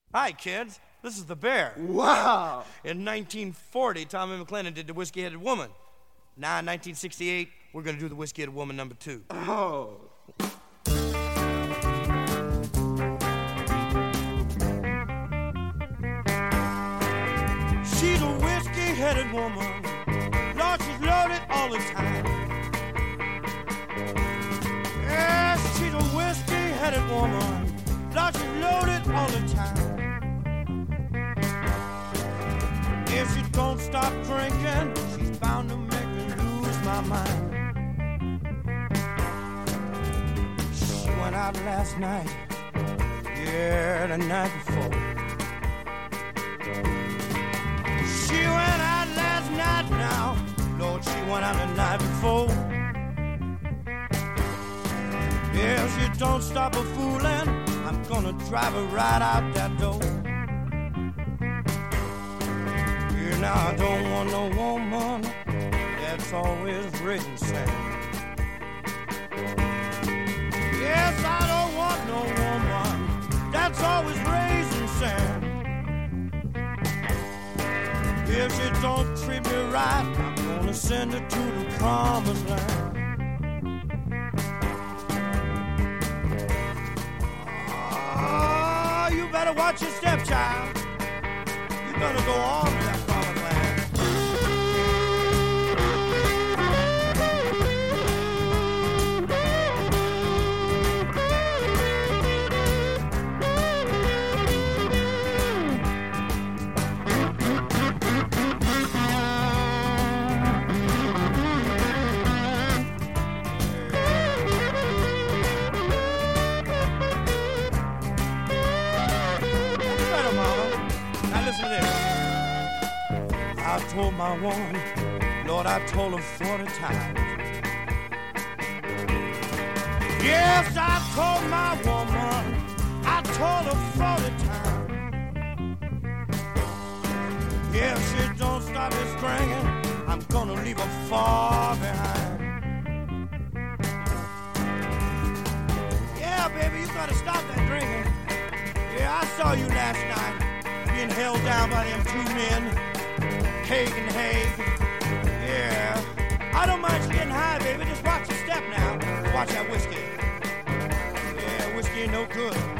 Hi, kids. This is the Bear. Wow. In 1940, Tommy McLennan did The Whiskey-Headed Woman. Now, in 1968, we're going to do The Whiskey-Headed Woman #2. Oh. She's a whiskey-headed woman. Lord, she's loaded all the time. Yes, she's a whiskey-headed woman. Lord, she's loaded all the time. If she don't stop drinking, she's bound to make me lose my mind. She went out last night, yeah, the night before. She went out last night now, Lord, she went out the night before. If she don't stop her fooling, I'm gonna drive her right out that door. Now I don't want no woman that's always raising sand. Yes, I don't want no woman that's always raising sand. If she don't treat me right, I'm gonna send her to the promised land. Oh, you better watch your step, child. You better go on to that promised land. I told my woman, Lord, I told her 40 times. Yes, I told my woman, I told her 40 times. If she don't stop this drinking, I'm gonna leave her far behind. Yeah, baby, you gotta stop that drinking. Yeah, I saw you last night, being held down by them two men, Haig and Haig. Yeah. I don't mind you getting high, baby. Just watch your step now. Watch that whiskey. Yeah, whiskey ain't no good.